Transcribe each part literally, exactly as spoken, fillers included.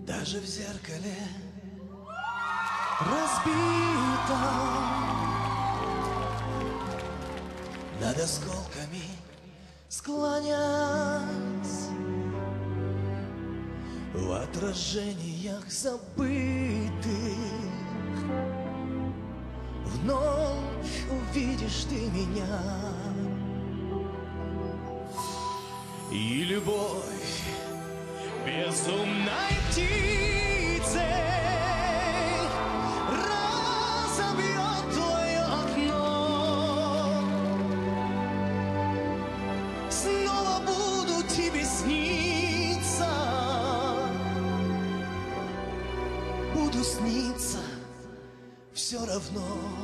Даже в зеркале разбито над осколками склонясь в отражениях забытых. Вновь увидишь ты меня, и любовь безумной птицей разобьет твое окно. Снова буду тебе сниться, буду сниться все равно.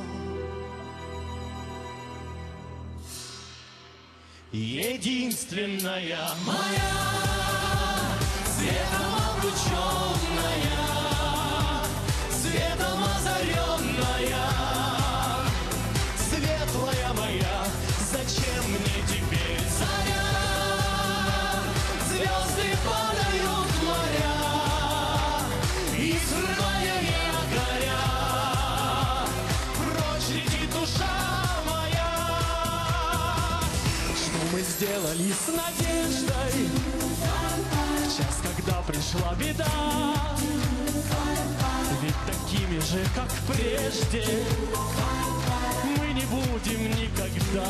Единственная моя, светом обрученная, светом озаренная, светлая моя, зачем мне теперь заря? Звезды падают в моря, и срывая якоря, прочь летит душа моя. Что мы сделали с надеждой в час, когда пришла беда? Ведь такими же, как прежде, мы не будем никогда.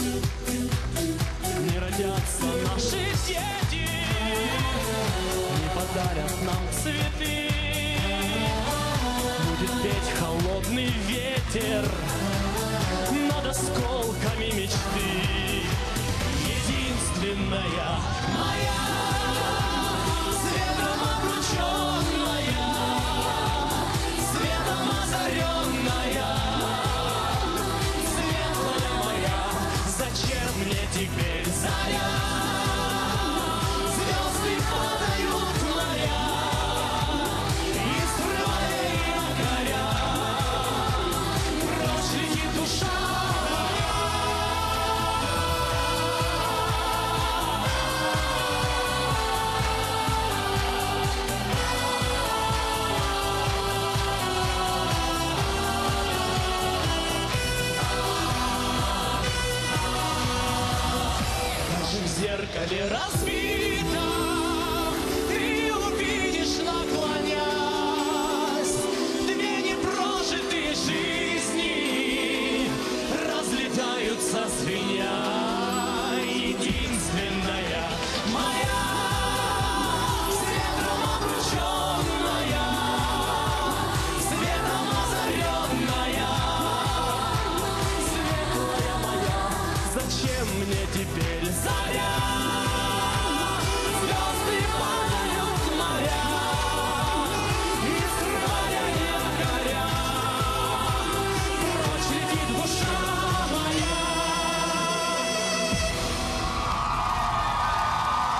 Не родятся наши дети, не подарят нам цветы. Будет петь холодный ветер над осколками мечты. Единственная моя